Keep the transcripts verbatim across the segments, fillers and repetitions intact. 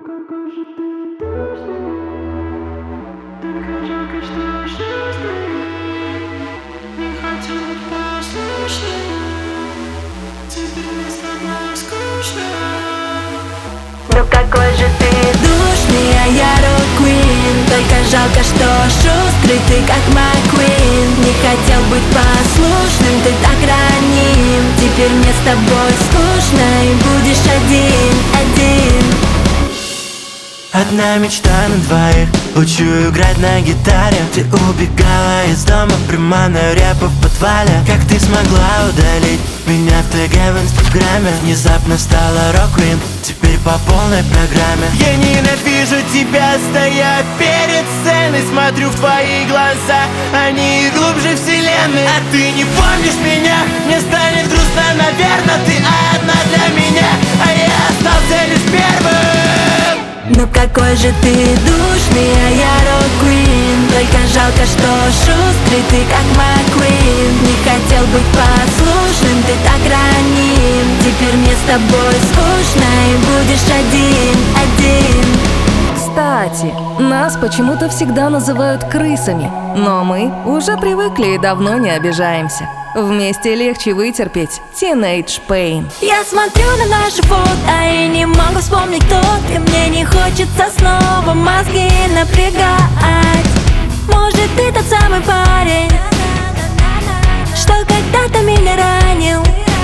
какой же ты душный, только жалко, что чувствую. Не хотел быть послушным, теперь мне с тобой скучно. Ну какой же ты душный, а я рок-квин. Только жалко, что шустрый ты, как Маккуин. Не хотел быть послушным, ты так раним. Теперь мне с тобой скучно, и будешь один, один. Одна мечта на двоих, учу играть на гитаре. Ты убегала из дома прямо на рэпа в подвале. Как ты смогла удалить меня в ТГ в инстаграме? Внезапно стала рок-квин, теперь по полной программе. Я ненавижу тебя, стоя перед сценой. Смотрю в твои глаза, они глубже вселенной. А ты не помнишь меня, мне станет грустно, наверное. Ты одна для меня, а я остался лишь первым. Ну какой же ты душный, а я рок-квин. Только жалко, что шустрый ты, как Маккуин. Не хотел быть послушным, ты так раним. Теперь мне с тобой скучно, и будешь один, один. Кстати, нас почему-то всегда называют крысами, но мы уже привыкли и давно не обижаемся. Вместе легче вытерпеть Teenage Pain. Я смотрю на наши фото и не могу вспомнить, кто ты. Мне не хочется снова мозги напрягать. Может, ты тот самый парень, что когда-то меня ранил.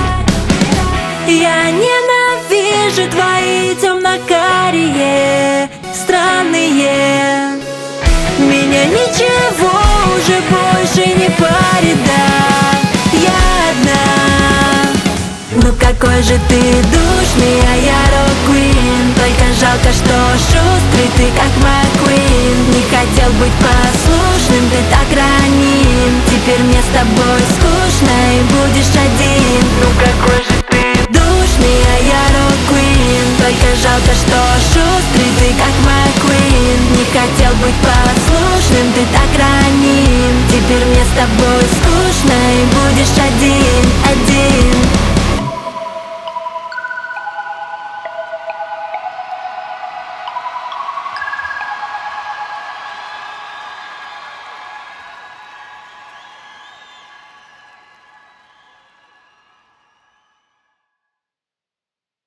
Я ненавижу твои темно-карие, странные. Меня ничего уже больше не парит, да, я одна. Ну какой же ты душный, а я рок-квин. Только жалко, что шустрый ты, как Маккуин. Не хотел быть послушным, ты так раним. Теперь мне с тобой скучно, и будешь один. Ну какой же ты душный, а я рок-квин. Только жалко, что шустрый ты, как Маккуин. Не хотел быть послушным, ты так раним. Теперь мне с тобой скучно, и будешь один, один.